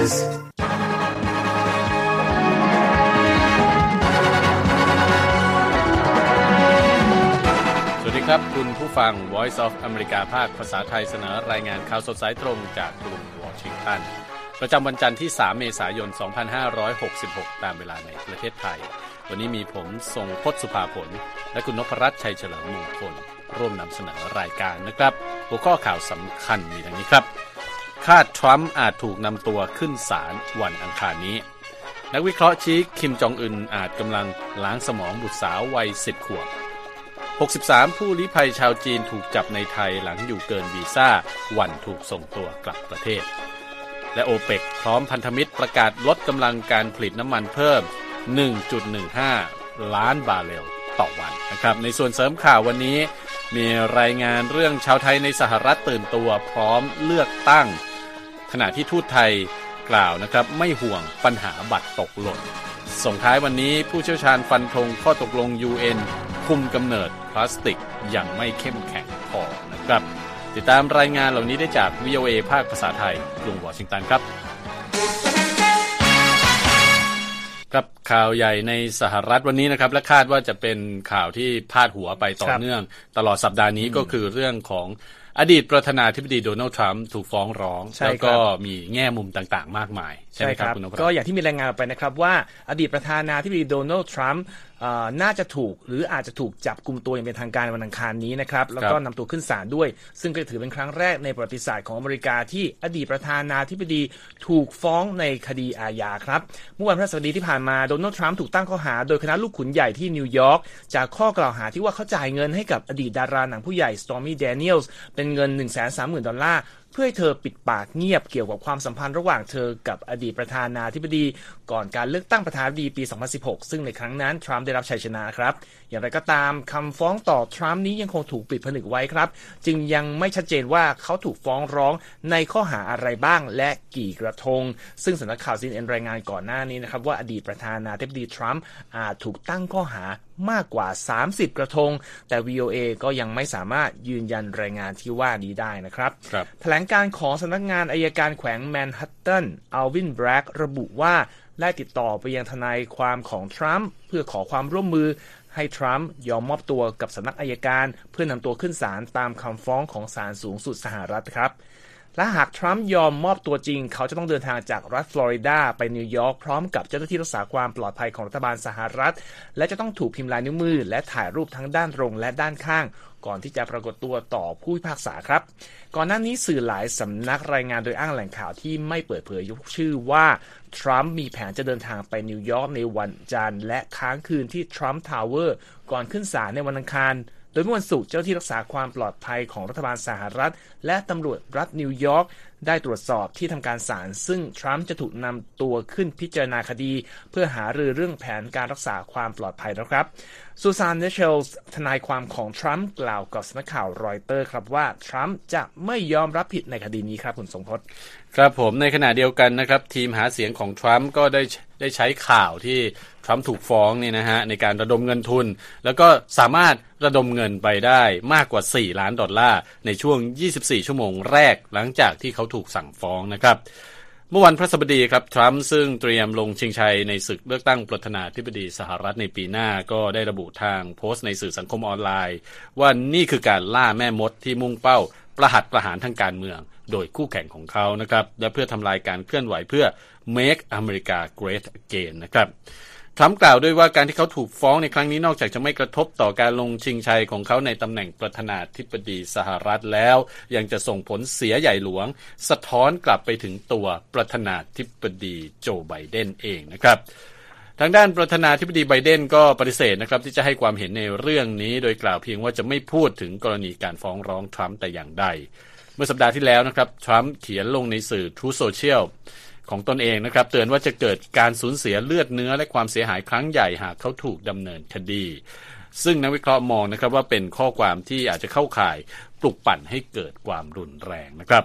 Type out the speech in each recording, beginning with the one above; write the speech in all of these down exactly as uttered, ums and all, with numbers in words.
Newsสวัสดีครับคุณผู้ฟัง Voice of America ภาคภาษาไทยเสนอรายงานข่าวสดสายตรงจากกรุงวอชิงตันประจำวันจันทร์ที่สามเมษายนสองพันห้าร้อยหกสิบหกตามเวลาในประเทศไทยวันนี้มีผมทรงพจน์สุภาผลและคุณนพรัตน์ชัยเฉลิมมงคลร่วมนำเสนอรายการนะครับหัวข้อข่าวสำคัญมีดังนี้ครับคาดทรัมป์อาจถูกนำตัวขึ้นศาลวันอังคารนี้นักวิเคราะห์ชี้คิมจองอึนอาจกำลังล้างสมองบุตรสาววัยสิบขวบหกสิบสามผู้ลี้ภัยชาวจีนถูกจับในไทยหลังอยู่เกินวีซ่าวันถูกส่งตัวกลับประเทศและโอเปกพร้อมพันธมิตรประกาศลดกำลังการผลิตน้ำมันเพิ่ม หนึ่งจุดหนึ่งห้า ล้านบาร์เรลต่อวันนะครับในส่วนเสริมข่าววันนี้มีรายงานเรื่องชาวไทยในสหรัฐตื่นตัวพร้อมเลือกตั้งขณะที่ทูตไทยกล่าวนะครับไม่ห่วงปัญหาบัตรตกหล่นส่งท้ายวันนี้ผู้เชี่ยวชาญฟันธงข้อตกลง ยู เอ็น คุมกำเนิดพลาสติกอย่างไม่เข้มแข็งพอนะครับติดตามรายงานเหล่านี้ได้จาก วี โอ เอ ภาคภาษาไทยกรุงวอชิงตันครับครับข่าวใหญ่ในสหรัฐวันนี้นะครับและคาดว่าจะเป็นข่าวที่พาดหัวไปต่อเนื่องตลอดสัปดาห์นี้ก็คือเรื่องของอดีตประธานาธิบดีโดนัลด์ทรัมป์ถูกฟ้องร้องแล้วก็มีแง่มุมต่างๆมากมายใช่ไหมครับก็อย่างที่มีรายงานออกไปนะครับว่าอดีตประธานาธิบดีโดนัลด์ทรัมป์น่าจะถูกหรืออาจจะถูกจับกุมตัวอย่างเป็นทางการวันอังคารนี้นะครับแล้วก็นำตัวขึ้นศาลด้วยซึ่งก็ถือเป็นครั้งแรกในประวัติศาสตร์ของอเมริกาที่อดีตประธานาธิบดีถูกฟ้องในคดีอาญาครับเมื่อวันพฤหัสบดีที่ผ่านมาโดนัลด์ทรัมป์ถูกตั้งข้อหาโดยคณะลูกขุนใหญ่ที่นิวยอร์กจากข้อกล่าวหาที่ว่าเขาจ่ายเงินให้กับอดีตดาราหนังผู้ใหญ่สตอร์มี่แดเนียลส์เป็นเงิน หนึ่งแสนสามหมื่น ดอลลาร์เพื่อให้เธอปิดปากเงียบเกี่ยวกับความสัมพันธ์ระหว่างเธอกับอดีตประธานาธิบดีก่อนการเลือกตั้งประธานาธิบดีปีสองพันสิบหกซึ่งในครั้งนั้นทรัมป์ได้รับชัยชนะครับอย่างไรก็ตามคำฟ้องต่อทรัมป์นี้ยังคงถูกปิดผนึกไว้ครับจึงยังไม่ชัดเจนว่าเขาถูกฟ้องร้องในข้อหาอะไรบ้างและกี่กระทงซึ่งสำนักข่าว ซี เอ็น เอ็น รายงานก่อนหน้านี้นะครับว่าอดีตประธานาธิบดีทรัมป์อาจถูกตั้งข้อหามากกว่าสามสิบกระทงแต่ วี โอ เอ ก็ยังไม่สามารถยืนยันรายงานที่ว่านี้ได้นะครับแถลงการของสำนักงานอัยการแขวงแมนฮัตตันอัลวินแบล็กระบุว่าได้ติดต่อไปยังทนายความของทรัมป์เพื่อขอความร่วมมือให้ทรัมป์ยอมมอบตัวกับสำนักอัยการเพื่อนำตัวขึ้นศาลตามคำฟ้องของศาลสูงสุดสหรัฐครับและหากทรัมป์ยอมมอบตัวจริงเขาจะต้องเดินทางจากรัฐฟลอริดาไปนิวยอร์กพร้อมกับเจ้าหน้าที่รักษาความปลอดภัยของรัฐบาลสหรัฐและจะต้องถูกพิมพ์ลายนิ้วมือและถ่ายรูปทั้งด้านตรงและด้านข้างก่อนที่จะปรากฏตัวต่อผู้พิพากษาครับก่อนหน้านี้สื่อหลายสำนักรายงานโดยอ้างแหล่งข่าวที่ไม่เปิดเผยชื่อว่าทรัมป์มีแผนจะเดินทางไปนิวยอร์กในวันจันทร์และค้างคืนที่ทรัมป์ทาวเวอร์ก่อนขึ้นศาลในวันอังคารโดยเมื่อวันศุกร์เจ้าที่รักษาความปลอดภัยของรัฐบาลสหรัฐและตำรวจรัฐนิวยอร์กได้ตรวจสอบที่ทำการศาลซึ่งทรัมป์จะถูกนำตัวขึ้นพิจารณาคดีเพื่อหารือเรื่องแผนการรักษาความปลอดภัยนะครับซูซานเนเชลส์ทนายความของทรัมป์กล่าวกับสำนักข่าวรอยเตอร์ครับว่าทรัมป์จะไม่ยอมรับผิดในคดีนี้ครับคุณสงพจน์ครับผมในขณะเดียวกันนะครับทีมหาเสียงของทรัมป์ก็ได้ได้ใช้ข่าวที่ทรัมป์ถูกฟ้องเนี่ยนะฮะในการระดมเงินทุนแล้วก็สามารถระดมเงินไปได้มากกว่าสี่ล้านดอลลาร์ในช่วงยี่สิบสี่ชั่วโมงแรกหลังจากที่เขาถูกสั่งฟ้องนะครับเมื่อวันพฤหัสบดีครับทรัมป์ซึ่งเตรียมลงชิงชัยในศึกเลือกตั้งประธานาธิบดีสหรัฐในปีหน้าก็ได้ระบุทางโพสต์ในสื่อสังคมออนไลน์ว่านี่คือการล่าแม่มดที่มุ่งเป้าประหัตประหารทางการเมืองโดยคู่แข่งของเขานะครับและเพื่อทำลายการเคลื่อนไหวเพื่อ Make America Great Again นะครับทรัมป์กล่าวด้วยว่าการที่เขาถูกฟ้องในครั้งนี้นอกจากจะไม่กระทบต่อการลงชิงชัยของเขาในตำแหน่งประธานาธิบดีสหรัฐแล้วยังจะส่งผลเสียใหญ่หลวงสะท้อนกลับไปถึงตัวประธานาธิบดีโจไบเดนเองนะครับทางด้านประธานาธิบดีไบเดนก็ปฏิเสธนะครับที่จะให้ความเห็นในเรื่องนี้โดยกล่าวเพียงว่าจะไม่พูดถึงกรณีการฟ้องร้องทรัมป์แต่อย่างใดเมื่อสัปดาห์ที่แล้วนะครับทรัมป์เขียนลงในสื่อ Truth Socialของตนเองนะครับเตือนว่าจะเกิดการสูญเสียเลือดเนื้อและความเสียหายครั้งใหญ่หากเขาถูกดำเนินคดีซึ่งนักวิเคราะห์มองนะครับว่าเป็นข้อความที่อาจจะเข้าข่ายปลุกปั่นให้เกิดความรุนแรงนะครับ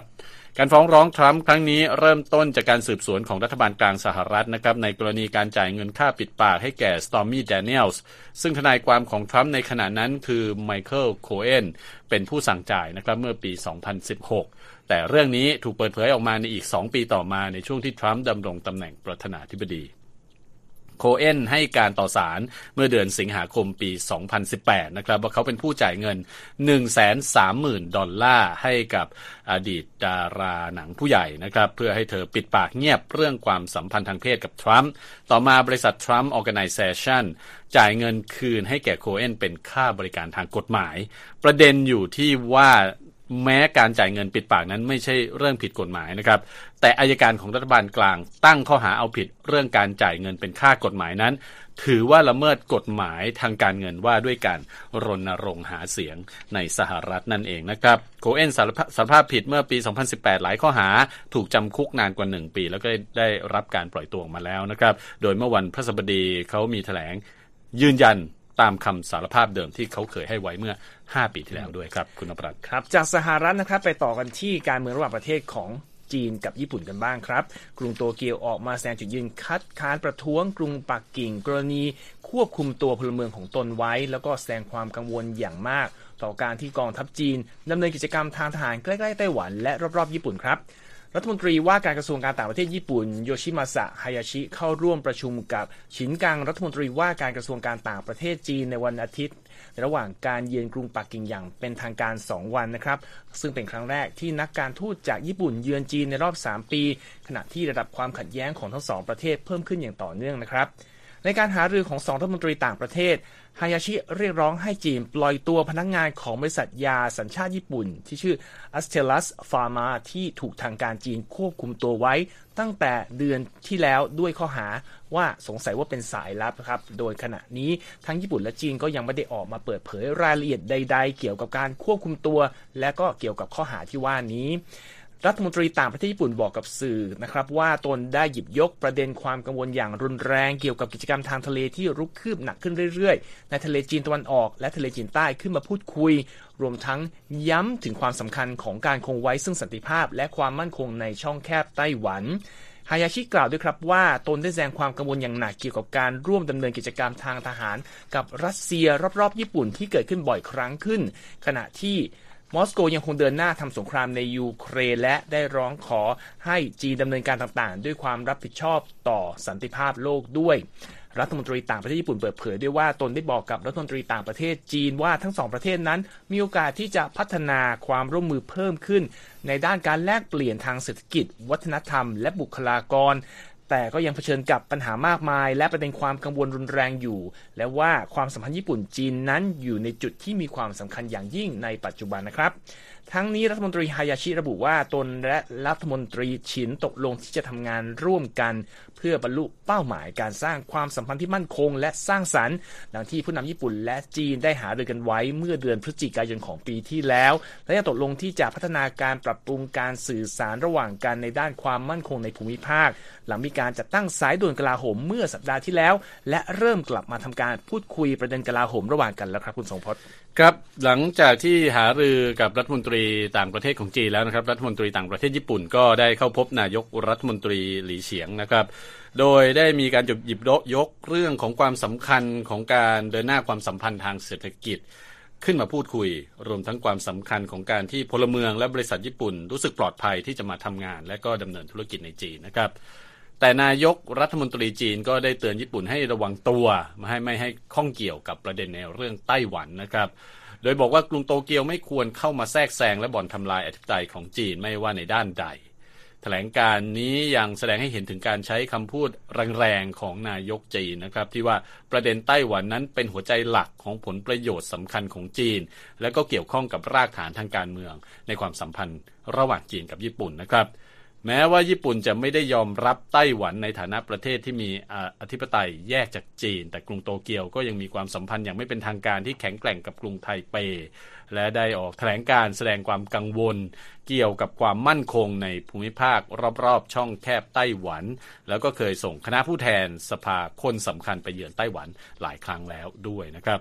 การฟ้องร้องทรัมป์ครั้งนี้เริ่มต้นจากการสืบสวนของรัฐบาลกลางสหรัฐนะครับในกรณีการจ่ายเงินค่าปิดปากให้แก่ Stormy Daniels ซึ่งทนายความของทรัมป์ในขณะนั้นคือไมเคิล โคเอนเป็นผู้สั่งจ่ายนะครับเมื่อปี สองพันสิบหก แต่เรื่องนี้ถูกเปิดเผยออกมาในอีก สอง ปีต่อมาในช่วงที่ทรัมป์ดำรงตำแหน่งประธานาธิบดีโคเอนให้การต่อศาลเมื่อเดือนสิงหาคมปี สองพันสิบแปด นะครับว่าเขาเป็นผู้จ่ายเงิน หนึ่งแสนสามหมื่น ดอลลาร์ให้กับอดีตดาราหนังผู้ใหญ่นะครับเพื่อให้เธอปิดปากเงียบเรื่องความสัมพันธ์ทางเพศกับทรัมป์ต่อมาบริษัท Trump Organization จ่ายเงินคืนให้แก่โคเอนเป็นค่าบริการทางกฎหมายประเด็นอยู่ที่ว่าแม้การจ่ายเงินปิดปากนั้นไม่ใช่เรื่องผิดกฎหมายนะครับแต่อัยการของรัฐบาลกลางตั้งข้อหาเอาผิดเรื่องการจ่ายเงินเป็นค่ากฎหมายนั้นถือว่าละเมิดกฎหมายทางการเงินว่าด้วยการรณรงค์หาเสียงในสหรัฐนั่นเองนะครับโคเอนสารภาพผิดเมื่อปี สองพันสิบแปด หลายข้อหาถูกจำคุกนานกว่าหนึ่งปีแล้วก็ได้รับการปล่อยตัวออกมาแล้วนะครับโดยเมื่อวันพฤหัสบดีเขามีแถลงยืนยันตามคำสารภาพเดิมที่เขาเคยให้ไว้เมื่อห้าปีที่แล้วด้วยครับคุณนพรัตน์ครับจากสหรัฐนะครับไปต่อกันที่การเมืองระหว่างประเทศของจีนกับญี่ปุ่นกันบ้างครับกรุงโตเกียวออกมาแสดงจุดยืนคัดค้านประท้วงกรุงปักกิ่งกรณีควบคุมตัวพลเมืองของตนไว้แล้วก็แสดงความกังวลอย่างมากต่อการที่กองทัพจีนดำเนินกิจกรรมทางทหารใกล้ๆไต้หวันและรอบๆญี่ปุ่นครับรัฐมนตรีว่าการกระทรวงการต่างประเทศญี่ปุ่นโยชิมาสะฮายาชิเข้าร่วมประชุมกับฉินกังรัฐมนตรีว่าการกระทรวงการต่างประเทศจีนในวันอาทิตย์ในระหว่างการเยือนกรุงปักกิ่งอย่างเป็นทางการสองวันนะครับซึ่งเป็นครั้งแรกที่นักการทูตจากญี่ปุ่นเยือนจีนในรอบสามปีขณะที่ระดับความขัดแย้งของทั้งสองประเทศเพิ่มขึ้นอย่างต่อเนื่องนะครับในการหารือของสองรัฐมนตรีต่างประเทศฮายาชิเรียกร้องให้จีนปล่อยตัวพนักงานของบริษัทยาสัญชาติญี่ปุ่นที่ชื่อ Astellas Pharma ที่ถูกทางการจีนควบคุมตัวไว้ตั้งแต่เดือนที่แล้วด้วยข้อหาว่าสงสัยว่าเป็นสายลับครับโดยขณะนี้ทั้งญี่ปุ่นและจีนก็ยังไม่ได้ออกมาเปิดเผยรายละเอียดใดๆเกี่ยวกับการควบคุมตัวและก็เกี่ยวกับข้อหาที่ว่านี้รัฐมนตรีต่างประเทศญี่ปุ่นบอกกับสื่อนะครับว่าตนได้หยิบยกประเด็นความกังวลอย่างรุนแรงเกี่ยวกับกิจกรรมทางทะเลที่รุกคืบหนักขึ้นเรื่อยๆในทะเลจีนตะวันออกและทะเลจีนใต้ขึ้นมาพูดคุยรวมทั้งย้ำถึงความสำคัญของการคงไว้ซึ่งสันติภาพและความมั่นคงในช่องแคบไต้หวันฮายาชิกล่าวด้วยครับว่าตนได้แสดงความกังวลอย่างหนักเกี่ยวกับการร่วมดำเนินกิจกรรมทางทหารกับรัสเซียรอบๆญี่ปุ่นที่เกิดขึ้นบ่อยครั้งขึ้นขณะที่มอสโกยังคงเดินหน้าทำสงครามในยูเครนและได้ร้องขอให้จีนดำเนินการต่างๆด้วยความรับผิดชอบต่อสันติภาพโลกด้วยรัฐมนตรีต่างประเทศญี่ปุ่นเปิดเผยด้วยว่าตนได้บอกกับรัฐมนตรีต่างประเทศจีนว่าทั้งสองประเทศนั้นมีโอกาสที่จะพัฒนาความร่วมมือเพิ่มขึ้นในด้านการแลกเปลี่ยนทางเศรษฐกิจวัฒนธรรมและบุคลากรแต่ก็ยังเผชิญกับปัญหามากมายและประเด็นความกังวลรุนแรงอยู่และว่าความสัมพันธ์ญี่ปุ่นจีนนั้นอยู่ในจุดที่มีความสำคัญอย่างยิ่งในปัจจุบันนะครับทั้งนี้รัฐมนตรีฮายาชิระบุว่าตนและรัฐมนตรีฉินตกลงที่จะทำงานร่วมกันเพื่อบรรลุเป้าหมายการสร้างความสัมพันธ์ที่มั่นคงและสร้างสรรค์ดังที่ผู้นำญี่ปุ่นและจีนได้หารือกันไว้เมื่อเดือนพฤศจิกายนของปีที่แล้วและยังตกลงที่จะพัฒนาการปรับปรุงการสื่อสารระหว่างกันในด้านความมั่นคงในภูมิภาคหลังมีการจัดตั้งสายด่วนกลาโหมเมื่อสัปดาห์ที่แล้วและเริ่มกลับมาทำการพูดคุยประเด็นกลาโหมระหว่างกันแล้วครับคุณทรงพจน์ครับหลังจากที่หารือกับรัฐมนตรีต่างประเทศของจีนแล้วนะครับรัฐมนตรีต่างประเทศญี่ปุ่นก็ได้เข้าพบนายกรัฐมนตรีหลี่เฉียงนะครับโดยได้มีการหยิบยกเรื่องของความสำคัญของการเดินหน้าความสัมพันธ์ทางเศรษฐกิจขึ้นมาพูดคุยรวมทั้งความสำคัญของการที่พลเมืองและบริษัทญี่ปุ่นรู้สึกปลอดภัยที่จะมาทำงานและก็ดำเนินธุรกิจในจีนนะครับแต่นายกรัฐมนตรีจีนก็ได้เตือนญี่ปุ่นให้ระวังตัวไม่ให้ไม่ให้ข้องเกี่ยวกับประเด็นในเรื่องไต้หวันนะครับโดยบอกว่ากรุงโตเกียวไม่ควรเข้ามาแทรกแซงและบ่อนทำลายอธิปไตยของจีนไม่ว่าในด้านใดแถลงการนี้ยังแสดงให้เห็นถึงการใช้คำพูดแรงๆของนายกจีนนะครับที่ว่าประเด็นไต้หวันนั้นเป็นหัวใจหลักของผลประโยชน์สำคัญของจีนและก็เกี่ยวข้องกับรากฐานทางการเมืองในความสัมพันธ์ระหว่างจีนกับญี่ปุ่นนะครับแม้ว่าญี่ปุ่นจะไม่ได้ยอมรับไต้หวันในฐานะประเทศที่มีอธิปไตยแยกจากจีนแต่กรุงโตเกียวก็ยังมีความสัมพันธ์อย่างไม่เป็นทางการที่แข็งแกร่งกับกรุงไทเปและได้ออกแถลงการแสดงความกังวลเกี่ยวกับความมั่นคงในภูมิภาครอบๆช่องแคบไต้หวันแล้วก็เคยส่งคณะผู้แทนสภาคนสำคัญไปเยือนไต้หวันหลายครั้งแล้วด้วยนะครับ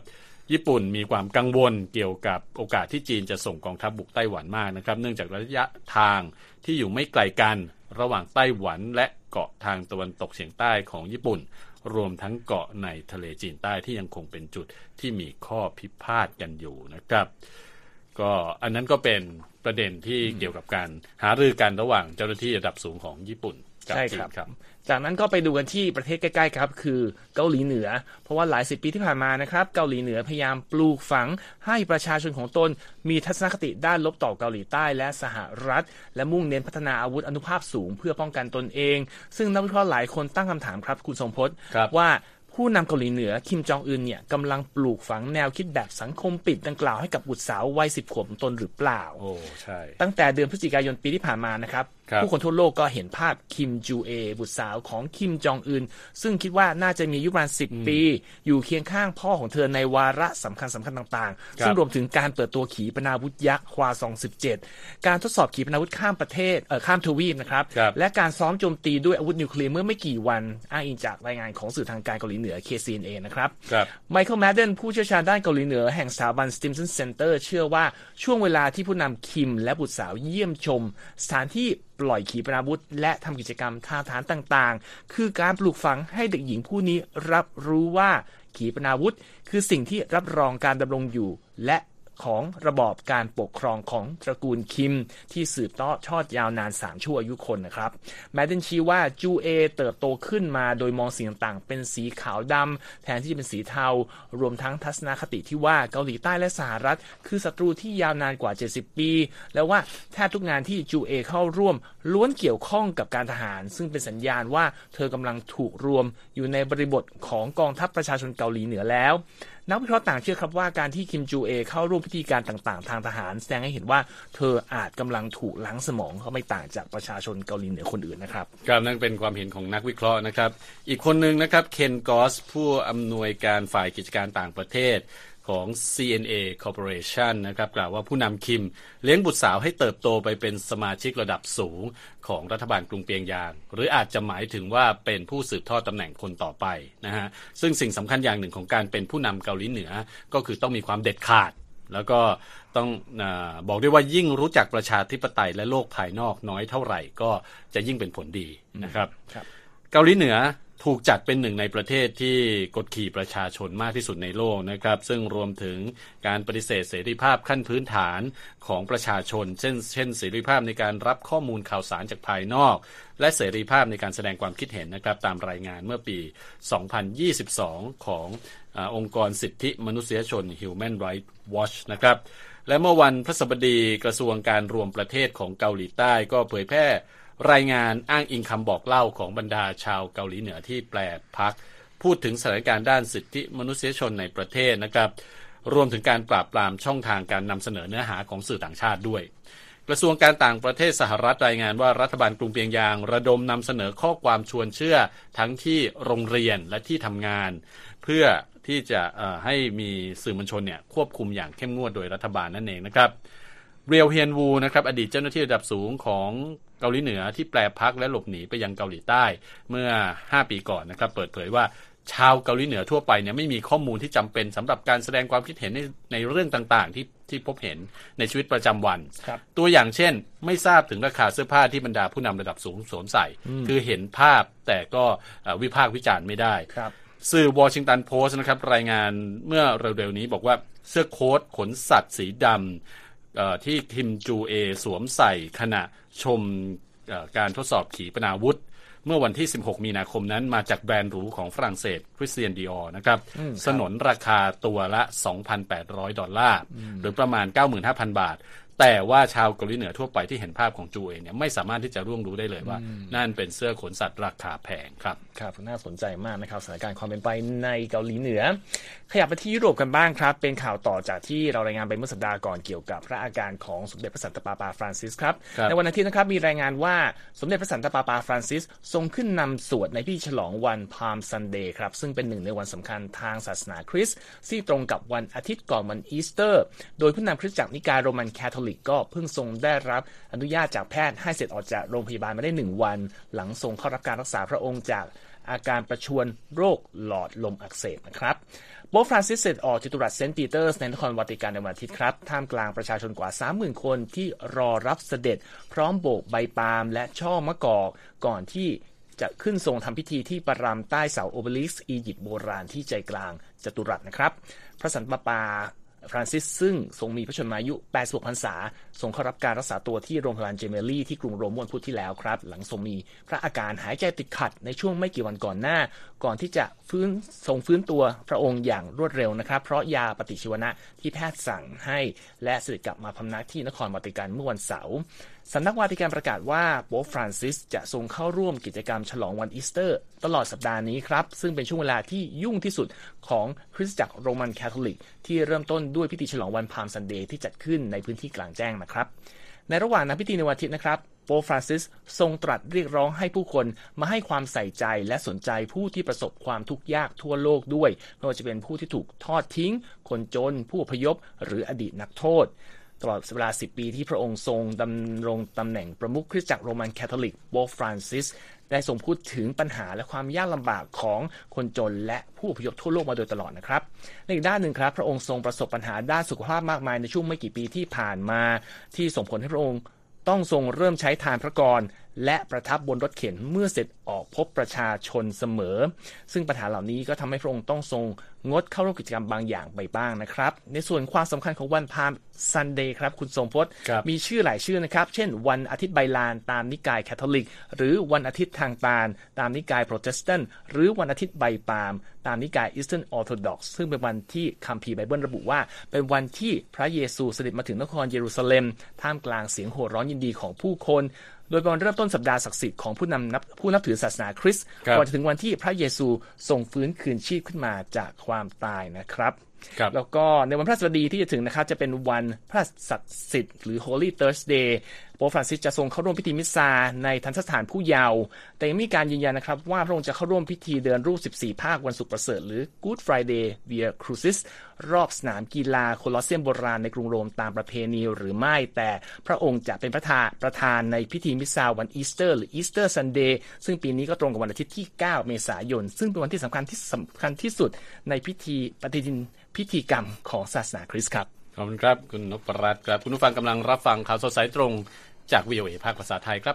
ญี่ปุ่นมีความกังวลเกี่ยวกับโอกาสที่จีนจะส่งกองทัพบุกไต้หวันมากนะครับเนื่องจากระยะทางที่อยู่ไม่ไกลกันระหว่างไต้หวันและเกาะทางตะวันตกเฉียงใต้ของญี่ปุ่นรวมทั้งเกาะในทะเลจีนใต้ที่ยังคงเป็นจุดที่มีข้อพิพาทกันอยู่นะครับก็อันนั้นก็เป็นประเด็นที่เกี่ยวกับการหารือกันระหว่างเจ้าหน้าที่ระดับสูงของญี่ปุ่นกับจีนครับจากนั้นก็ไปดูกันที่ประเทศใกล้ๆครับคือเกาหลีเหนือเพราะว่าหลายสิบปีที่ผ่านมานะครับเกาหลีเหนือพยายามปลูกฝังให้ประชาชนของตนมีทัศนคติด้านลบต่อเกาหลีใต้และสหรัฐและมุ่งเน้นพัฒนาอาวุธอนุภาพสูงเพื่อป้องกันตนเองซึ่งนักวิเคราะห์หลายคนตั้งคำถามครับคุณทรงพจน์ว่าผู้นำเกาหลีเหนือคิมจองอึนเนี่ยกำลังปลูกฝังแนวคิดแบบสังคมปิดดังกล่าวให้กับบุตรสาววัยสิบขวบของตนหรือเปล่าโอ้ใช่ตั้งแต่เดือนพฤศจิกายนปีที่ผ่านมานะครับผู้คนทั่วโลกก็เห็นภาพคิมจูเอบุตรสาวของคิมจองอึนซึ่งคิดว่าน่าจะมีอายุประมาณสิบปีอยู่เคียงข้างพ่อของเธอในวาระสำคัญสำคัญต่างๆซึ่งรวมถึงการเปิดตัวขีปนาวุธยักษ์ฮวาซองสิบเจ็ดการทดสอบขีปนาวุธข้ามประเทศเอ่อข้ามทวีปนะครับและการซ้อมโจมตีด้วยอาวุธนิวเคลียร์เมื่อไม่กี่วันอ้างอิงจากรายงานของสื่อทางการเกาหลีเหนือ เค ซี เอ็น เอ นะครับไมเคิลแมดเดนผู้เชี่ยวชาญด้านเกาหลีเหนือแห่งสถาบัน Stimson Center เชื่อว่าช่วงเวลาที่ผู้นำคิมและบุตรสาวเยี่ยมชมสถานที่ปล่อยขีปนาวุธและทำกิจกรรมทางทหารต่างๆคือการปลูกฝังให้เด็กหญิงผู้นี้รับรู้ว่าขีปนาวุธคือสิ่งที่รับรองการดำรงอยู่และของระบอบการปกครองของตระกูลคิมที่สืบทอดยาวนานสามชั่วอายุคนนะครับแมดเดนชี้ว่าจูเอเติบโตขึ้นมาโดยมองสิ่งต่างๆเป็นสีขาวดำแทนที่จะเป็นสีเทารวมทั้งทัศนคติที่ว่าเกาหลีใต้และสหรัฐคือศัตรูที่ยาวนานกว่าเจ็ดสิบปีแล้วว่าแทบทุกงานที่จูเอเข้าร่วมล้วนเกี่ยวข้องกับการทหารซึ่งเป็นสัญญาณว่าเธอกำลังถูกรวมอยู่ในบริบทของกองทัพประชาชนเกาหลีเหนือแล้วนักวิเคราะห์ต่างเชื่อครับว่าการที่คิมจูเอเข้าร่วมพิธีการต่างๆทางทหารแสดงให้เห็นว่าเธออาจกำลังถูกล้างสมองเขาไม่ต่างจากประชาชนเกาหลีเหนือคนอื่นนะครับครับนั่นเป็นความเห็นของนักวิเคราะห์นะครับอีกคนนึงนะครับเคนกอสผู้อำนวยการฝ่ายกิจการต่างประเทศของ ซี เอ็น เอ Corporation นะครับกล่าวว่าผู้นำคิมเลี้ยงบุตรสาวให้เติบโตไปเป็นสมาชิกระดับสูงของรัฐบาลกรุงเปียงยางหรืออาจจะหมายถึงว่าเป็นผู้สืบทอดตำแหน่งคนต่อไปนะฮะซึ่งสิ่งสำคัญอย่างหนึ่งของการเป็นผู้นำเกาหลีเหนือก็คือต้องมีความเด็ดขาดแล้วก็ต้องอ่าบอกด้วยว่ายิ่งรู้จักประชาธิปไตยและโลกภายนอกน้อยเท่าไหร่ก็จะยิ่งเป็นผลดีนะครับเกาหลีเหนือถูกจัดเป็นหนึ่งในประเทศที่กดขี่ประชาชนมากที่สุดในโลกนะครับซึ่งรวมถึงการปฏิเสธเสรีภาพขั้นพื้นฐานของประชาชนเช่นเช่นเสรีภาพในการรับข้อมูลข่าวสารจากภายนอกและเสรีภาพในการแสดงความคิดเห็นนะครับตามรายงานเมื่อปีสองพันยี่สิบสองของอ่าองค์กรสิทธิมนุษยชน Human Rights Watch นะครับและเมื่อวันพฤหัสบดีกระทรวงการรวมประเทศของเกาหลีใต้ก็เผยแพร่รายงานอ้างอิงคำบอกเล่าของบรรดาชาวเกาหลีเหนือที่แปลพักพูดถึงสถานการณ์ด้านสิทธิมนุษยชนในประเทศนะครับรวมถึงการปราบปรามช่องทางการนำเสนอเนื้อหาของสื่อต่างชาติด้วยกระทรวงการต่างประเทศสหรัฐรายงานว่ารัฐบาลกรุงเปียงยางระดมนำเสนอข้อความชวนเชื่อทั้งที่โรงเรียนและที่ทำงานเพื่อที่จะเอ่อให้มีสื่อมวลชนเนี่ยควบคุมอย่างเข้มงวดโดยรัฐบาลนั่นเองนะครับเรียวเฮียนวูนะครับอดีตเจ้าหน้าที่ระดับสูงของเกาหลีเหนือที่แปรพักและหลบหนีไปยังเกาหลีใต้เมื่อห้าปีก่อนนะครับเปิดเผยว่าชาวเกาหลีเหนือทั่วไปเนี่ยไม่มีข้อมูลที่จำเป็นสำหรับการแสดงความคิดเห็นในในเรื่องต่างๆที่ที่พบเห็นในชีวิตประจำวันตัวอย่างเช่นไม่ทราบถึงราคาเสื้อผ้าที่บรรดาผู้นำระดับสูงสวมใส่คือเห็นภาพแต่ก็วิพากษ์วิจารณ์ไม่ได้สื่อวอชิงตันโพสต์นะครับรายงานเมื่อเร็วๆนี้บอกว่าเสื้อโค้ทขนสัตว์สีดำที่คิมจูเอสวมใส่ขณะชมการทดสอบขีปนาวุธเมื่อวันที่สิบหกมีนาคมนั้นมาจากแบรนด์หรูของฝรั่งเศสคริสเตียนดิออร์นะครับสนนราคาตัวละ สองพันแปดร้อย ดอลลาร์หรือประมาณ เก้าหมื่นห้าพัน บาทแต่ว่าชาวเกาหลีเหนือทั่วไปที่เห็นภาพของจูเอเนี่ยไม่สามารถที่จะร่วงรู้ได้เลยว่านั่นเป็นเสื้อขนสัตว์ราคาแพงครับครับน่าสนใจมากนะครับสถานการณ์ความเป็นไปในเกาหลีเหนือขยับไปที่ยุโรปกันบ้างครับเป็นข่าวต่อจากที่เรารายงานไปเมื่อสัปดาห์ก่อนเกี่ยวกับพระอาการของสมเด็จพระสันตะปาปาฟรานซิสครับในวันอาทิตย์นะครับมีรายงานว่าสมเด็จพระสันตะปาปาฟรานซิสทรงขึ้นนำสวดในพิธีฉลองวันพาล์มซันเดย์ครับซึ่งเป็นหนึ่งในวันสำคัญทางศาสนาคริสต์ที่ตรงกับวันอาทิตย์ก่อนวันอีสเตอร์โดยผู้นำคริสตจักรนิกายโรมันคาทอลิกก็เพิ่งทรงได้รับอนุญาตจากแพทย์ให้เสร็จออกจากโรงพยาบาลมาได้หนึ่งวันหลังทรงเข้ารับการรักษาพระองค์จากอาการประชวรโรคหลอดลมอักเสบนะครับโป๊ปฟรานซิสเสด็จออกจตุรัสเซนต์ปีเตอร์สในนครวาติกันในวันอาทิตย์ครับท่ามกลางประชาชนกว่า สามหมื่น คนที่รอรับเสด็จพร้อมโบกใบปาล์มและช่อมะกอกก่อนที่จะขึ้นทรงทำพิธีที่ประรำใต้เสาโอเบลิสก์อียิปต์โบราณที่ใจกลางจตุรัสนะครับพระสันตะปาฟรานซิสซึ่งทรงมีพระชนมายุแปดสิบหกพรรษาทรงเข้ารับการรักษาตัวที่โรงพยาบาลเจเมลี่ที่กรุงโรมวันพุธที่แล้วครับหลังทรงมีพระอาการหายใจติดขัดในช่วงไม่กี่วันก่อนหน้าก่อนที่จะฟื้นทรงฟื้นตัวพระองค์อย่างรวดเร็วนะครับเพราะยาปฏิชีวนะที่แพทย์สั่งให้และเสด็จกลับมาพำนักที่นครวาติกันเมื่อวันเสาร์สำนักวาติกันประกาศว่าโป๊ปฟรานซิสจะทรงเข้าร่วมกิจกรรมฉลองวันอีสเตอร์ตลอดสัปดาห์นี้ครับซึ่งเป็นช่วงเวลาที่ยุ่งที่สุดของคริสตจักรโรมันคาทอลิกที่เริ่มต้นด้วยพิธีฉลองวันพาล์มซันเดย์ที่จัดขึ้นในพื้นที่กลางแจ้งนะครับในระหว่างนั้นพิธีในวันอาทิตย์นะครับโป๊ปฟรานซิสทรงตรัสเรียกร้องให้ผู้คนมาให้ความใส่ใจและสนใจผู้ที่ประสบความทุกข์ยากทั่วโลกด้วยไม่ว่าจะเป็นผู้ที่ถูกทอดทิ้งคนจนผู้อพยพหรืออดีตนักโทษตลอดเวลาสิบปีที่พระองค์ทรงดำรงตำแหน่งประมุขคริสตจักรโรมันคาทอลิกโป๊ปฟรานซิสได้ทรงพูดถึงปัญหาและความยากลำบากของคนจนและผู้อพยพทั่วโลกมาโดยตลอดนะครับในอีกด้านหนึ่งครับพระองค์ทรงประสบปัญหาด้านสุขภาพมากมายในช่วงไม่กี่ปีที่ผ่านมาที่ส่งผลให้พระองค์ต้องทรงเริ่มใช้ทานพระกรและประทับบนรถเข็นเมื่อเสร็จออกพบประชาชนเสมอซึ่งปัญหาเหล่านี้ก็ทำให้พระองค์ต้องทรงงดเข้าร่วมกิจกรรมบางอย่างไปบ้างนะครับในส่วนความสำคัญของวันพาล์มซันเดย์ครับคุณทรงพจน์มีชื่อหลายชื่อนะครับเช่นวันอาทิตย์ใบลานตามนิกายแคทอลิกหรือวันอาทิตย์ทางตาลตามนิกายโปรเตสแตนต์หรือวันอาทิตย์ใบปาล์มตามนิกายอีสเทิร์นออร์โธดอกซ์ซึ่งเป็นวันที่คัมภีร์ไบเบิลระบุว่าเป็นวันที่พระเยซูเสด็จมาถึงนครเยรูซาเล็มท่ามกลางเสียงโห่ร้องยินดีของผู้คนโดยเป็นวันเริ่มต้นสัปดาห์ศักดิ์สิทธิ์ของผู้นำนับผู้นับถือศาสนาคริสต์ก่อนจะถึงวันที่พระเยซูทรงฟื้นคืนชีพขึ้นมาจากความตายนะครับแล้วก็ในวันพระศัสดีที่จะถึงนะครับจะเป็นวันพระศักดิ์สิทธิ์หรือ Holy Thursday โป๊ปฟรานซิสจะทรงเข้าร่วมพิธีมิสซาในทันสถานผู้เยาว์แต่ยังมีการยืนยันนะครับว่าพระองค์จะเข้าร่วมพิธีเดินรูปสิบสี่ภาควันศุกร์ประเสริฐหรือ Good Friday Via Crucis รอบสนามกีฬาโคลอสเซียมโบราณในกรุงโรมตามประเพณีหรือไม่แต่พระองค์จะเป็นประธานประธานในพิธีมิสซาวันอีสเตอร์หรือ Easter Sunday ซึ่งปีนี้ก็ตรงกับวันอาทิตย์ที่เก้าเมษายนซึ่งเป็นวันที่สำคัญที่สำคัญที่สุดในพิธีปฏิทินพิธีกรรมของศาสนาคริสต์ครับขอบคุณครับคุณนพรัตน์ครับคุณผู้ฟังกำลังรับฟังข่าวสดสายตรงจาก วี โอ เอ ภาคภาษาไทยครับ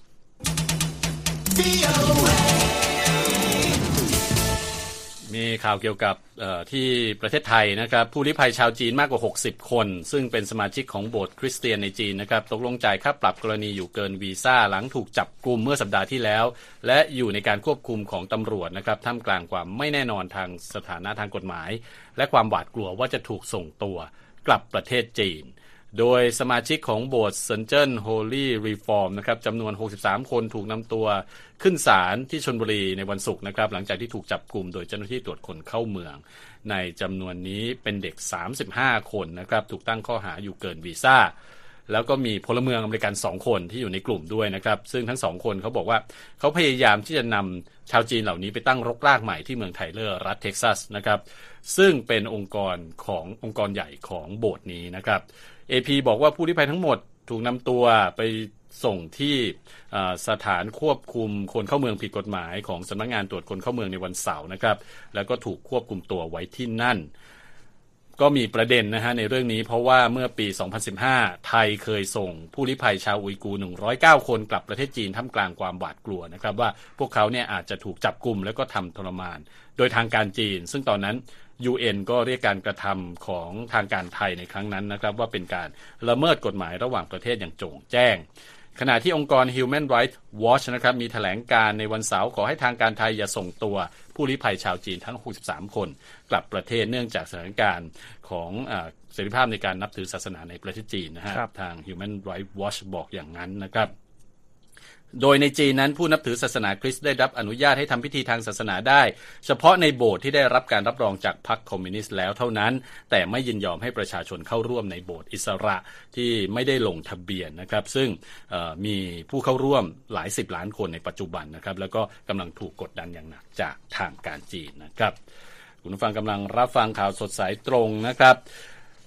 มีข่าวเกี่ยวกับที่ประเทศไทยนะครับผู้ลี้ภัยชาวจีนมากกว่าหกสิบคนซึ่งเป็นสมาชิกของโบสถ์คริสเตียนในจีนนะครับตกลงจ่ายค่าปรับกรณีอยู่เกินวีซ่าหลังถูกจับกุมเมื่อสัปดาห์ที่แล้วและอยู่ในการควบคุมของตำรวจนะครับท่ามกลางความไม่แน่นอนทางสถานะทางกฎหมายและความหวาดกลัวว่าจะถูกส่งตัวกลับประเทศจีนโดยสมาชิกของโบสถ์เซินเจิ้นโฮลี่รีฟอร์มนะครับจำนวนหกสิบสามคนถูกนำตัวขึ้นศาลที่ชลบุรีในวันศุกร์นะครับหลังจากที่ถูกจับกุมโดยเจ้าหน้าที่ตรวจคนเข้าเมืองในจำนวนนี้เป็นเด็กสามสิบห้าคนนะครับถูกตั้งข้อหาอยู่เกินวีซ่าแล้วก็มีพลเมืองอเมริกันสองคนที่อยู่ในกลุ่มด้วยนะครับซึ่งทั้งสองคนเขาบอกว่าเขาพยายามที่จะนำชาวจีนเหล่านี้ไปตั้งรกรากใหม่ที่เมืองไทเลอร์รัฐเท็กซัสนะครับซึ่งเป็นองค์กรขององค์กรใหญ่ของโบสถ์นี้นะครับ เอ พี บอกว่าผู้ลี้ภัยทั้งหมดถูกนำตัวไปส่งที่สถานควบคุมคนเข้าเมืองผิดกฎหมายของสำนักงานตรวจคนเข้าเมืองในวันเสาร์นะครับแล้วก็ถูกควบคุมตัวไว้ที่นั่นก็มีประเด็นนะฮะในเรื่องนี้เพราะว่าเมื่อปีสองพันสิบห้าไทยเคยส่งผู้ลี้ภัยชาวอุยกูร์หนึ่งร้อยเก้าคนกลับประเทศจีนท่ามกลางความหวาดกลัวนะครับว่าพวกเขาเนี่ยอาจจะถูกจับกุมแล้วก็ทำทรมานโดยทางการจีนซึ่งตอนนั้น ยู เอ็น ก็เรียกการกระทำของทางการไทยในครั้งนั้นนะครับว่าเป็นการละเมิดกฎหมายระหว่างประเทศอย่างโจ่งแจ้งขณะที่องค์กร Human Rights Watch นะครับมีแถลงการในวันเสาร์ขอให้ทางการไทยอย่าส่งตัวผู้ลี้ภัยชาวจีนทั้งหกสิบสามคนกลับประเทศเนื่องจากสถานการณ์ของอ่าเสรีภาพในการนับถือศาสนาในประเทศจีนนะฮะทาง Human Rights Watch บอกอย่างนั้นนะครับโดยในจีนนั้นผู้นับถือศาสนาคริสต์ได้รับอนุญาตให้ทำพิธีทางศาสนาได้เฉพาะในโบสถ์ที่ได้รับการรับรองจากพรรคคอมมิวนิสต์แล้วเท่านั้นแต่ไม่ยินยอมให้ประชาชนเข้าร่วมในโบสถ์อิสระที่ไม่ได้ลงทะเบียนนะครับซึ่งมีผู้เข้าร่วมหลายสิบล้านคนในปัจจุบันนะครับแล้วก็กำลังถูกกดดันอย่างหนักจากทางการจีนนะครับคุณผู้ฟังกำลังรับฟังข่าวสดสายตรงนะครับ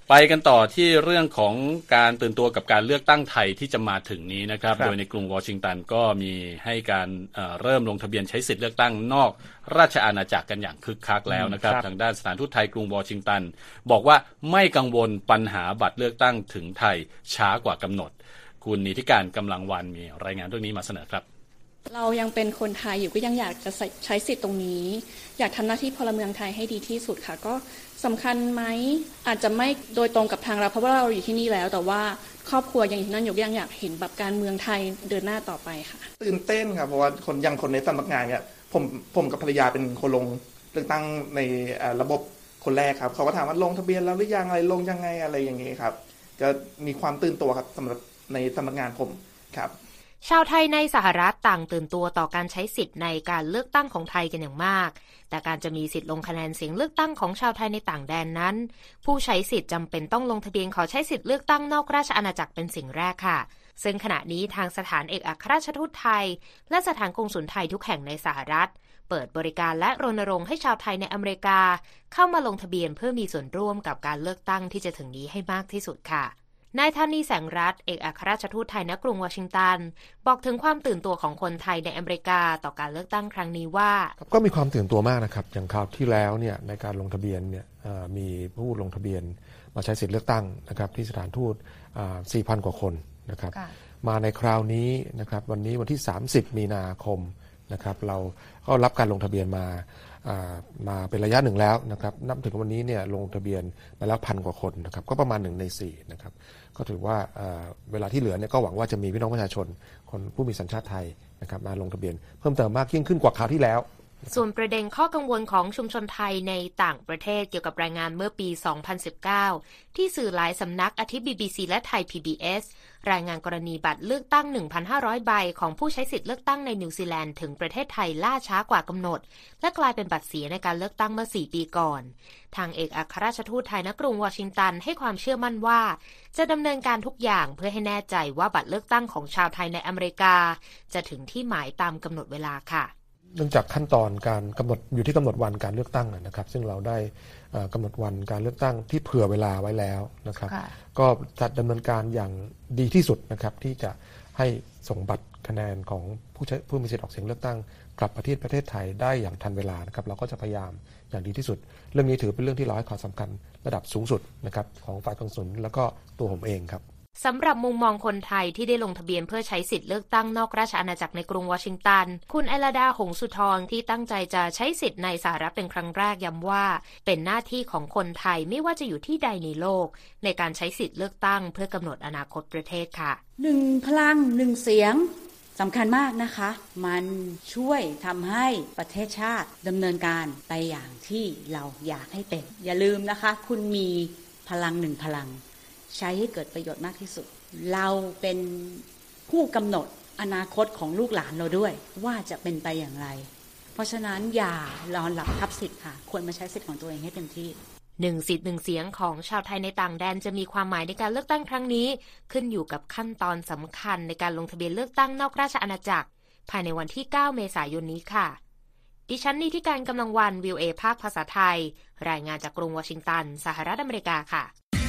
ไปกันต่อที่เรื่องของการตื่นตัวกับการเลือกตั้งไทยที่จะมาถึงนี้นะครับโดยในกรุงวอชิงตันก็มีให้การเอ่อเริ่มลงทะเบียนใช้สิทธิ์เลือกตั้งนอกราชอาณาจักรกันอย่างคึกคักแล้วนะครับทางด้านสถานทูตไทยกรุงวอชิงตันบอกว่าไม่กังวลปัญหาบัตรเลือกตั้งถึงไทยช้ากว่ากำหนดคุณนิติการกำลังวันมีรายงานเรื่องนี้มาเสนอครับเรายังเป็นคนไทยอยู่ก็ยังอยากจะใช้สิทธิ์ตรงนี้อยากทำหน้าที่พลเมืองไทยให้ดีที่สุดค่ะก็สำคัญไหมอาจจะไม่โดยตรงกับทางเราเพราะว่าเราอยู่ที่นี่แล้วแต่ว่าครอบครัวยังอยู่ที่นั่นอยู่ยังอยากเห็นแบบการเมืองไทยเดินหน้าต่อไปค่ะตื่นเต้นครับเพราะว่าคนยังคนในสำนักงานเนี่ยผมผมกับภรรยาเป็นคนลงเลือกตั้งในระบบคนแรกครับเขาก็ถามว่าลงทะเบียนแล้วหรือยังอะไรลงยังไงอะไรอย่างนี้ครับจะมีความตื่นตัวครับสำหรับในสำนักงานผมครับชาวไทยในสหรัฐต่างตื่นตัวต่อการใช้สิทธิ์ในการเลือกตั้งของไทยกันอย่างมากแต่การจะมีสิทธิ์ลงคะแนนเสียงเลือกตั้งของชาวไทยในต่างแดนนั้นผู้ใช้สิทธิ์จำเป็นต้องลงทะเบียนขอใช้สิทธิ์เลือกตั้งนอกราชอาณาจักรเป็นสิ่งแรกค่ะซึ่งขณะนี้ทางสถานเอกอัครราชทูตไทยและสถานกงสุลไทยทุกแห่งในสหรัฐเปิดบริการและรณรงค์ให้ชาวไทยในอเมริกาเข้ามาลงทะเบียนเพื่อมีส่วนร่วมกับการเลือกตั้งที่จะถึงนี้ให้มากที่สุดค่ะนายธานีแสงรัตน์เอกอัครราชทูตไทยณกรุงวอชิงตันบอกถึงความตื่นตัวของคนไทยในอเมริกาต่อการเลือกตั้งครั้งนี้ว่าก็มีความตื่นตัวมากนะครับอย่างคราวที่แล้วเนี่ยในการลงทะเบียนเนี่ยมีผู้ลงทะเบียนมาใช้สิทธิเลือกตั้งนะครับที่สถานทูต สี่พัน กว่าคนนะครับมาในคราวนี้นะครับวันนี้วันที่สามสิบมีนาคมนะครับเราก็รับการลงทะเบียนมามาเป็นระยะหนึ่งแล้วนะครับนับถึงวันนี้เนี่ยลงทะเบียนมาแล้วพันกว่าคนนะครับก็ประมาณหนึ่งในสี่นะครับก็ถือว่าเวลาที่เหลือเนี่ยก็หวังว่าจะมีพี่น้องประชาชนคนผู้มีสัญชาติไทยนะครับมาลงทะเบียนเพิ่มเติมมากยิ่งขึ้นกว่าคราวที่แล้วส่วนประเด็นข้อกังวลของชุมชนไทยในต่างประเทศเกี่ยวกับรายงานเมื่อปี สองพันสิบเก้า ที่สื่อหลายสำนักอาทิ บี บี ซี และไทย พี บี เอส รายงานกรณีบัตรเลือกตั้ง หนึ่งพันห้าร้อย ใบของผู้ใช้สิทธิ์เลือกตั้งในนิวซีแลนด์ถึงประเทศไทยล่าช้ากว่ากำหนดและกลายเป็นบัตรเสียในการเลือกตั้งเมื่อ สี่ ปีก่อนทางเอกอัครราชทูตไทยณกรุงวอชิงตันให้ความเชื่อมั่นว่าจะดำเนินการทุกอย่างเพื่อให้แน่ใจว่าบัตรเลือกตั้งของชาวไทยในอเมริกาจะถึงที่หมายตามกำหนดเวลาค่ะเนื่องจากขั้นตอนการกำหนดอยู่ที่กำหนดวันการเลือกตั้งนะครับซึ่งเราได้กำหนดวันการเลือกตั้งที่เผื่อเวลาไว้แล้วนะครับก็จะดำเนินการอย่างดีที่สุดนะครับที่จะให้ส่งบัตรคะแนนของผู้ใช้ผู้มีสิทธิ์ออกเสียงเลือกตั้งกลับประเทศประเทศไทยได้อย่างทันเวลานะครับเราก็จะพยายามอย่างดีที่สุดเรื่องนี้ถือเป็นเรื่องที่เราให้ความสำคัญระดับสูงสุดนะครับของฝ่ายกงสุลแล้วก็ตัวผมเองครับสำหรับมุมมองคนไทยที่ได้ลงทะเบียนเพื่อใช้สิทธิ์เลือกตั้งนอกราชอาณาจักรในกรุงวอชิงตันคุณไอลาดาหงสุธรที่ตั้งใจจะใช้สิทธิ์ในสหรัฐเป็นครั้งแรกย้ำว่าเป็นหน้าที่ของคนไทยไม่ว่าจะอยู่ที่ใดในโลกในการใช้สิทธิ์เลือกตั้งเพื่อกำหนดอนาคตประเทศค่ะหนึ่งพลังหนึ่งเสียงสำคัญมากนะคะมันช่วยทำให้ประเทศชาติดำเนินการไปอย่างที่เราอยากให้เป็นอย่าลืมนะคะคุณมีพลังหนึ่งพลังใช้ให้เกิดประโยชน์มากที่สุดเราเป็นผู้กำหนดอนาคตของลูกหลานเราด้วยว่าจะเป็นไปอย่างไรเพราะฉะนั้นอย่ารอหลับทับสิทธิ์ค่ะควรมาใช้สิทธิ์ของตัวเองให้เต็มที่หนึ่งสิทธิ์หนึ่งเสียงของชาวไทยในต่างแดนจะมีความหมายในการเลือกตั้งครั้งนี้ขึ้นอยู่กับขั้นตอนสำคัญในการลงทะเบียนเลือกตั้งนอกราชอาณาจักรภายในวันที่เก้าเมษายนนี้ค่ะดิฉันนิติการกำลังวัน วี โอ เอ ภาคภาษาไทยรายงานจากกรุงวอชิงตันสหรัฐอเมริกาค่ะ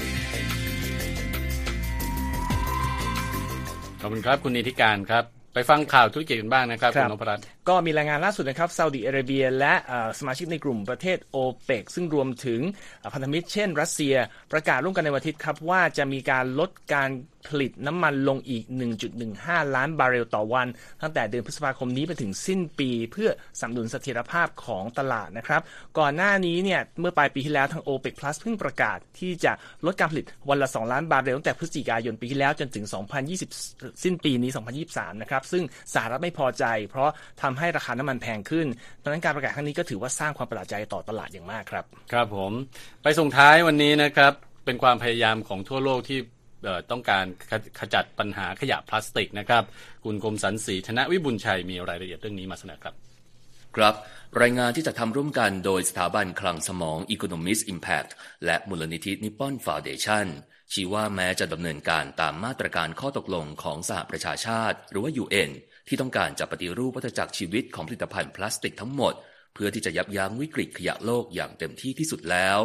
ขอบคุณครับคุณนิติการครับไปฟังข่าวธุรกิจกันบ้างนะครับคุณนพรัตน์ก็มีรายงานล่าสุดนะครับซาอุดิอาระเบียและสมาชิกในกลุ่มประเทศโอเปกซึ่งรวมถึงพันธมิตรเช่นรัสเซียประกาศร่วมกันในวันอาทิตย์ครับว่าจะมีการลดการผลิตน้ำมันลงอีก หนึ่งจุดหนึ่งห้า ล้านบาร์เรลต่อวันตั้งแต่เดือนพฤษภาคมนี้ไปถึงสิ้นปีเพื่อสนับสนุนเสถียรภาพของตลาดนะครับก่อนหน้านี้เนี่ยเมื่อปลายปีที่แล้วทาง โอเปก Plus เพิ่งประกาศที่จะลดการผลิตวันละสองล้านบาร์เรลตั้งแต่พฤศจิกายนปีที่แล้วจนถึงสองพันยี่สิบสิ้นปีนี้สองพันยี่สิบสามนะครับซึ่งสหรัฐไม่พอใจเพราะทำให้ราคาน้ำมันแพงขึ้นดังนั้นการประกาศครั้งนี้ก็ถือว่าสร้างความประหลาดใจต่อตลาดอย่างมากครับครับผมไปส่งท้ายวันนี้นะครับเป็นความพยายามของทั่วโลกที่ต้องการขจัดปัญหาขยะพลาสติกนะครับคุณคมสันต์ศรีธนวิบุญชัยมีรายละเอียดเรื่องนี้มาเสนอครับครับรายงานที่จะทำร่วมกันโดยสถาบันคลังสมอง Economist Impact และมูลนิธิ Nippon Foundation ชี้ว่าแม้จะดำเนินการตามมาตรการข้อตกลงของสหประชาชาติหรือว่า ยู เอ็น ที่ต้องการจะปฏิรูปวัฏจักรชีวิตของผลิตภัณฑ์พลาสติกทั้งหมดเพื่อที่จะยับยั้งวิกฤตขยะโลกอย่างเต็มที่ที่สุดแล้ว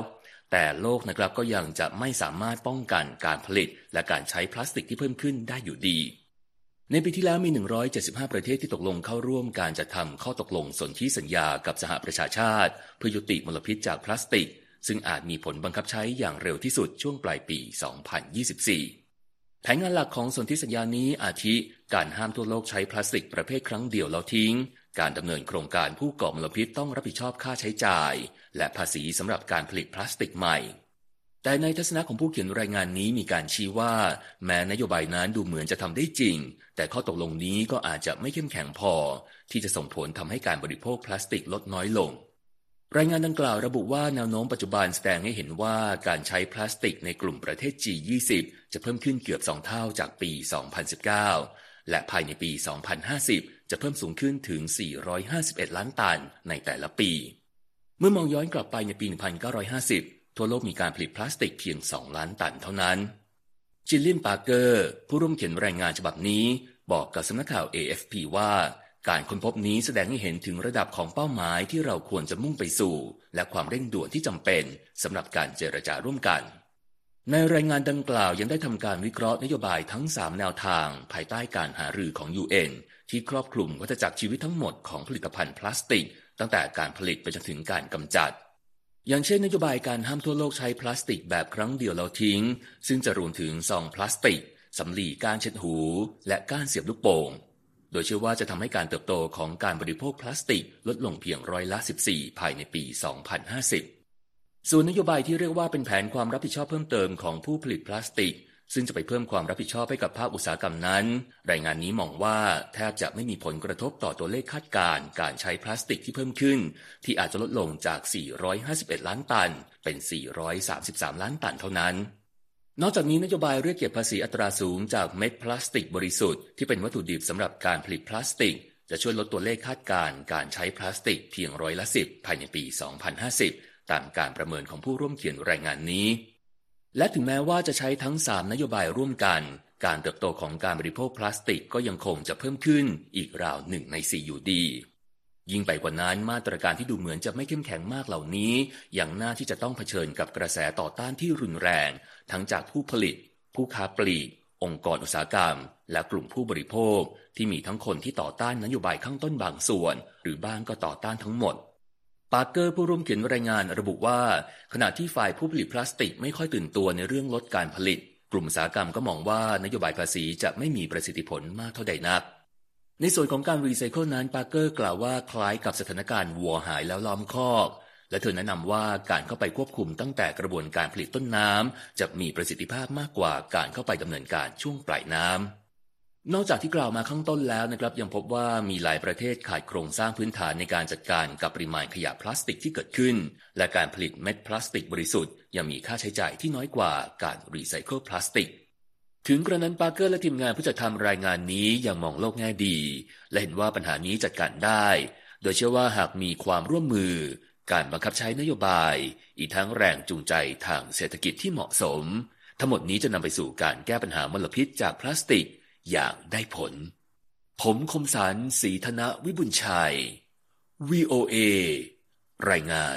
แต่โลกนะครับก็ยังจะไม่สามารถป้องกันการผลิตและการใช้พลาสติกที่เพิ่มขึ้นได้อยู่ดีในปีที่แล้วมีหนึ่งร้อยเจ็ดสิบห้าประเทศที่ตกลงเข้าร่วมการจัดทำข้อตกลงสนธิสัญญากับสหประชาชาติเพื่อยุติมลพิษจากพลาสติกซึ่งอาจมีผลบังคับใช้อย่างเร็วที่สุดช่วงปลายปีสองพันยี่สิบสี่แผนงานหลักของสนธิสัญญานี้อาทิการห้ามทั่วโลกใช้พลาสติกประเภทครั้งเดียวแล้วทิ้งการดำเนินโครงการผู้ก่อมลพิษต้องรับผิดชอบค่าใช้จ่ายและภาษีสำหรับการผลิตพลาสติกใหม่แต่ในทัศนะของผู้เขียนรายงานนี้มีการชี้ว่าแม้นโยบายนั้นดูเหมือนจะทำได้จริงแต่ข้อตกลงนี้ก็อาจจะไม่เข้มแข็งพอที่จะส่งผลทำให้การบริโภคพลาสติกลดน้อยลงรายงานดังกล่าวระบุว่าแนวโน้มปัจจุบันแสดงให้เห็นว่าการใช้พลาสติกในกลุ่มประเทศ จี ยี่สิบ จะเพิ่มขึ้นเกือบสองเท่าจากปี สองพันสิบเก้า และภายในปี สองพันห้าสิบ จะเพิ่มสูงขึ้นถึง สี่ร้อยห้าสิบเอ็ด ล้านตันในแต่ละปีเมื่อมองย้อนกลับไปในปี หนึ่งพันเก้าร้อยห้าสิบ ทั่วโลกมีการผลิตพลาสติกเพียง สอง ล้านตันเท่านั้นจิลเลียน ปาร์เกอร์ผู้ร่วมเขียนรายงานฉบับนี้บอกกับสำนักข่าว เอ เอฟ พี ว่าการค้นพบนี้แสดงให้เห็นถึงระดับของเป้าหมายที่เราควรจะมุ่งไปสู่และความเร่งด่วนที่จำเป็นสำหรับการเจรจาร่วมกันในรายงานดังกล่าวยังได้ทำการวิเคราะห์นโยบายทั้งสามแนวทางภายใต้การหารือของ ยู เอ็น ที่ครอบคลุมวัฏจักรชีวิตทั้งหมดของผลิตภัณฑ์พลาสติกตั้งแต่การผลิตไปจนถึงการกำจัดอย่างเช่นนโยบายการห้ามทั่วโลกใช้พลาสติกแบบครั้งเดียวแล้วทิ้งซึ่งจะรวมถึงซองพลาสติกสำลีก้านเช็ดหูและก้านเสียบลูกโป่งโดยเชื่อว่าจะทำให้การเติบโตของการบริโภคพลาสติกลดลงเพียงร้อยละสิบสี่ภายในปี สองพันห้าสิบ ส่วนนโยบายที่เรียกว่าเป็นแผนความรับผิดชอบเพิ่มเติมของผู้ผลิตพลาสติกซึ่งจะไปเพิ่มความรับผิดชอบให้กับภาคอุตสาหกรรมนั้นรายงานนี้มองว่าแทบจะไม่มีผลกระทบต่อตัวเลขคาดการณ์การใช้พลาสติกที่เพิ่มขึ้นที่อาจจะลดลงจาก สี่ร้อยห้าสิบเอ็ด ล้านตันเป็น สี่ร้อยสามสิบสาม ล้านตันเท่านั้นนอกจากนี้นโยบายเรียกเก็บภาษีอัตราสูงจากเม็ดพลาสติกบริสุทธิ์ที่เป็นวัตถุดิบสำหรับการผลิตพลาสติกจะช่วยลดตัวเลขคาดการณ์การใช้พลาสติกเพียงร้อยละสิบภายในปี สองพันห้าสิบ ตามการประเมินของผู้ร่วมเขียนรายงานนี้และถึงแม้ว่าจะใช้ทั้งสามนโยบายร่วมกันการเติบโตของการบริโภคพลาสติกก็ยังคงจะเพิ่มขึ้นอีกราวหนึ่งในสี่อยู่ดียิ่งไปกว่านั้นมาตรการที่ดูเหมือนจะไม่เข้มแข็งมากเหล่านี้ยังน่าที่จะต้องเผชิญกับกระแสต่อต้านที่รุนแรงทั้งจากผู้ผลิตผู้ค้าปลีกองค์กรอุตสาหกรรมและกลุ่มผู้บริโภคที่มีทั้งคนที่ต่อต้านนโยบายข้างต้นบางส่วนหรือบ้างก็ต่อต้านทั้งหมดปาร์เกอร์ผู้ร่วมเขียนรายงานระบุว่าขณะที่ฝ่ายผู้ผลิตพลาสติกไม่ค่อยตื่นตัวในเรื่องลดการผลิตกลุ่มอุตสาหกรรมก็มองว่านโยบายภาษีจะไม่มีประสิทธิผลมากเท่าใดนักในส่วนของการรีไซเคิลนั้นปาร์เกอร์กล่าวว่าคล้ายกับสถานการณ์วัวหายแล้วล้อมคอกและเธอแนะนำว่าการเข้าไปควบคุมตั้งแต่กระบวนการผลิตต้นน้ำจะมีประสิทธิภาพมากกว่าการเข้าไปดำเนินการช่วงปลายน้ำนอกจากที่กล่าวมาข้างต้นแล้วนะครับยังพบว่ามีหลายประเทศขาดโครงสร้างพื้นฐานในการจัดการกับปริมาณขยะพลาสติกที่เกิดขึ้นและการผลิตเม็ดพลาสติกบริสุทธิ์ยังมีค่าใช้จ่ายที่น้อยกว่าการรีไซเคิลพลาสติกถึงกระนั้นปาร์เกอร์และทีมงานผู้จัดทำรายงานนี้ยังมองโลกแง่ดีและเห็นว่าปัญหานี้จัดการได้โดยเชื่อว่าหากมีความร่วมมือการบังคับใช้นโยบายอีกทั้งแรงจูงใจทางเศรษฐกิจที่เหมาะสมทั้งหมดนี้จะนำไปสู่การแก้ปัญหามลพิษจากพลาสติกอย่างได้ผลผมคมสันต์ ศรีธนวิบุญชัย วี โอ เอ รายงาน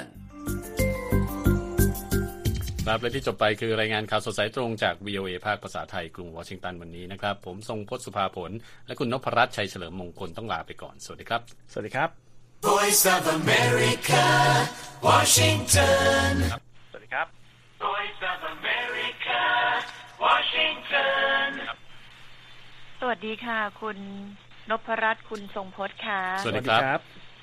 ครับและที่จบไปคือรายงานข่าวสดสายตรงจาก วี โอ เอ ภาคภาษาไทยกรุงวอชิงตันวันนี้นะครับผมทรงพจน์สุภาผลและคุณนพรัตน์ชัยเฉลิมมงคลต้องลาไปก่อนสวัสดีครับสวัสดีครับ Voice of America Washington สวัสดีครับ Voice of America Washington สวัสดีค่ะคุณนพรัตน์คุณทรงพจน์ค่ะสวัสดีครับ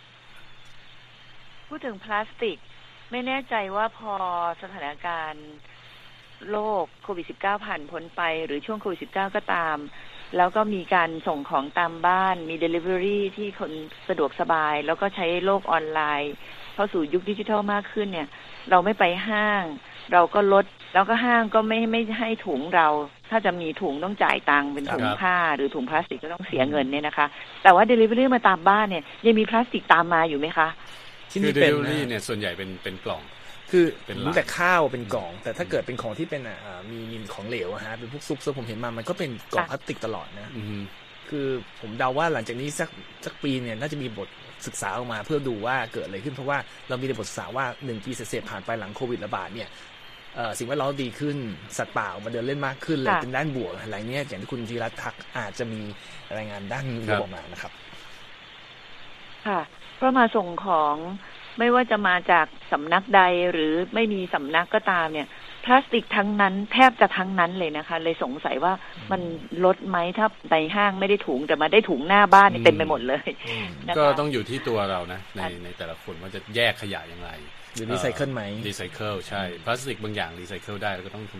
พูดถึงพลาสติกไม่แน่ใจว่าพอสถานการณ์โรคโควิด สิบเก้า ผ่านพ้นไปหรือช่วงโควิด สิบเก้า ก็ตามแล้วก็มีการส่งของตามบ้านมี delivery ที่คนสะดวกสบายแล้วก็ใช้โลกออนไลน์เข้าสู่ยุคดิจิทัลมากขึ้นเนี่ยเราไม่ไปห้างเราก็ลดแล้วก็ห้างก็ไม่ไม่ให้ถุงเราถ้าจะมีถุงต้องจ่ายตังค์เป็นถุงผ้าหรือถุงพลาสติกก็ต้องเสียเงินเนี่ยนะคะแต่ว่า delivery มาตามบ้านเนี่ยยังมีพลาสติกตามมาอยู่ไหมคะคือ delivery เนี่ยส่วนใหญ่เป็นเป็นกล่องคือรู้แต่ข้าวเป็นกล่องแต่ถ้าเกิดเป็นของที่เป็นอ่ามีมีของเหลวอะฮะเป็นพวกซุปซุปผมเห็นมามันก็เป็นกล่องพลาสติกตลอดนะคือผมเดาว่าหลังจากนี้สักสักปีเนี่ยน่าจะมีบทศึกษาออกมาเพื่อดูว่าเกิดอะไรขึ้นเพราะว่าเรามีในบทศึกษาว่าหนึ่งปีเศษผ่านไปหลังโควิดระบาดเนี่ยสิ่งแวดล้อมดีขึ้นสัตว์ป่าออกมาเดินเล่นมากขึ้นเลยเป็นด้านบวกอะไรเนี้ยอย่างที่คุณธีรัตน์ทักอาจจะมีรายงานด้านนี้ออกมานะครับค่ะเพราะมาส่งของไม่ว่าจะมาจากสำนักใดหรือไม่มีสำนักก็ตามเนี่ยพลาสติกทั้งนั้นแทบจะทั้งนั้นเลยนะคะเลยสงสัยว่ามันลดไหมถ้าในห้างไม่ได้ถุงแต่มาได้ถุงหน้าบ้านเต็มไปหมดเลยก็ต้องอยู่ที่ตัวเรานะในในแต่ละคนว่าจะแยกขยะอย่างไรหรือรีไซเคิลไหมรีไซเคิลใช่พลาสติกบางอย่างรีไซเคิลได้แล้วก็ต้อง